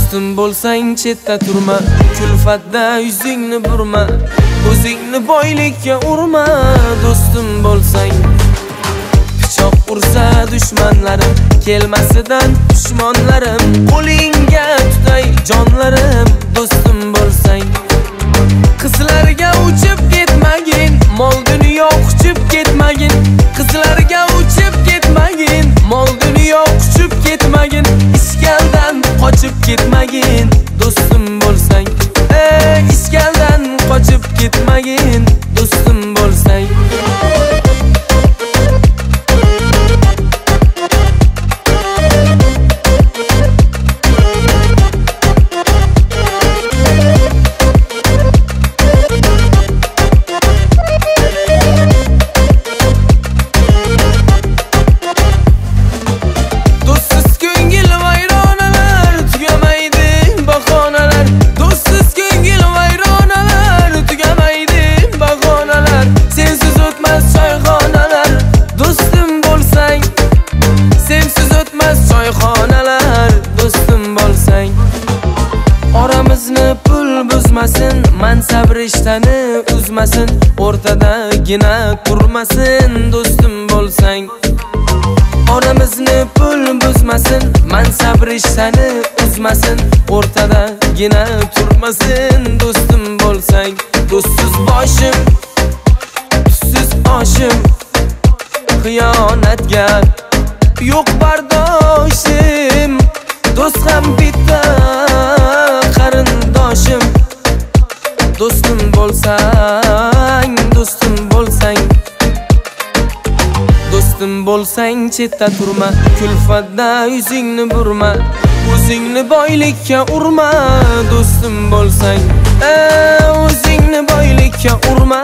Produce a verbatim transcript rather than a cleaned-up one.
do'stim bo'lsang chetda turma, kulfatda yuzingni burma, o'zingni boylikka urma. Do'stim bo'lsang pichoq ursa dushmanlarim, kelmasidan dushmonlarim, qo'lingga tutay jonlarim. Do'stim bo'lsang qizlarga uchib ketmagin, mol dunyo quchib ketmagin. Qizlarga uchib ketmagin, mol dunyo quchib ketmagin. Ishkaldan qochib ketmagin. Do'stim bo'lsang ey ishkaldan qochib ketmagin. Do'stim bo'lsang mansab rishtani uzmasin, o'rtadagina turmasin. Do'stim bo'lsang onamizni pul buzmasin, mansab rishtani uzmasin, o'rtadagina turmasin. Do'stim bo'lsang do'stsiz boshim, tuzsiz oshim, xiyonatgar yo'q bardoshim. Do'st ham bitta qarindoshim. Do'stim bo'lsang, do'stim bo'lsang, do'stim bo'lsang chetda turma, kulfatda yuzingni burma, o'zingni boylikka urma. Do'stim bo'lsang o'zingni boylikka urma.